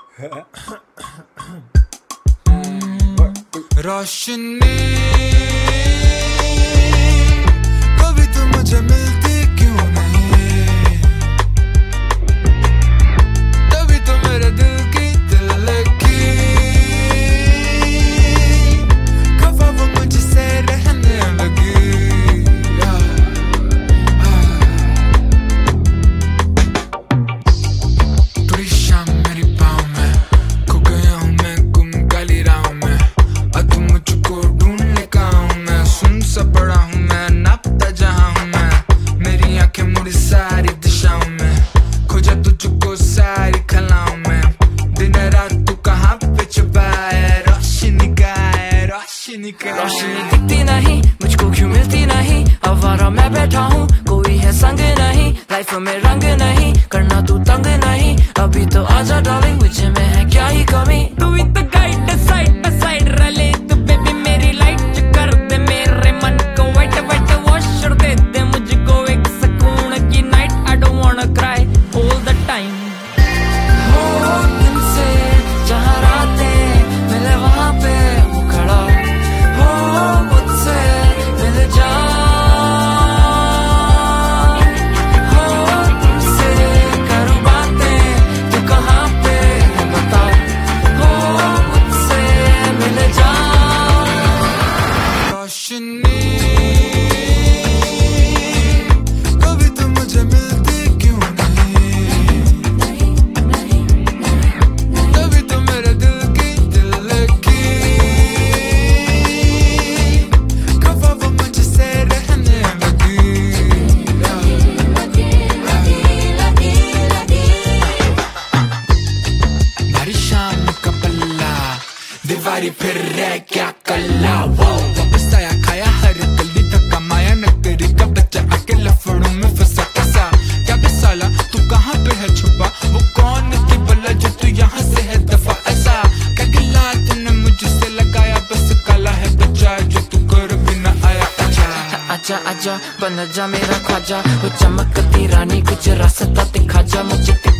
रोशनी कभी तो मुझे मिलती क्यों नहीं, तभी तो मेरे दिल की दिल की खफा वो मुझसे रहने लगी। पूरी शाम मेरी बाहों में खो गया हूँ मैं, गुम काली राहों में, अब तुम मुझको ढूंढने का हूँ मैं, सुन सा पड़ा हूँ मैं, नापता जहाँ हूँ मैं, मेरी आंखें मुड़ी सारी दिशाओं में, खोजा तुझको सारी खलाओं में, दिन रात तू कहाँ पे छुपा है, रोशनी का है, रोशनी का। रोशनी दिखती नहीं मुझको क्यों मिलती नहीं, आवारा मैं बैठा हूँ कोई है संग नहीं, लाइफ में रंग नहीं करना तू तंग नहीं, अभी तो आजा डार्लिंग मुझे में है क्या ही कमी, तू ही तो गाइड साइड बाय साइड रले, तू बेबी मेरी लाइट कर दे मेरे मन को वाइट वाइट वॉश दे दे मुझको एक सुकून की night, I don't wanna cry all the time. हो तुमसे जहाँ रातें मिले वहाँ पे वो खड़ा, हो मुझसे मिल जा, हो तुमसे करूँ बातें तू कहाँ पे है बता, हो मुझसे मिल जा। रोशनी कभी तो मुझे मिलती क्यों नहीं, तभी तो मेरे दिल की खफा वो मुझसे रहने लगी। भारी शाम का पल्ला दीवारी फिर रह क्या कल्ला, वो वापस आया खाया हर गली धक्का माया नगरी का बच्चा आके लफड़ों में फंसा फंसा, क्या बे साला तू कहाँ पे है छुपा, वो कौन थी भला जो तू यहाँ से है दफा, ऐसा क्या गिला तूने मुझसे लगाया, बस काला है बच्चा जो तू कर बिना आया। आजा आजा बन जा मेरा ख्वाजा, वो चमकती रानी कुछ रास्ता दिखा जा मुझे।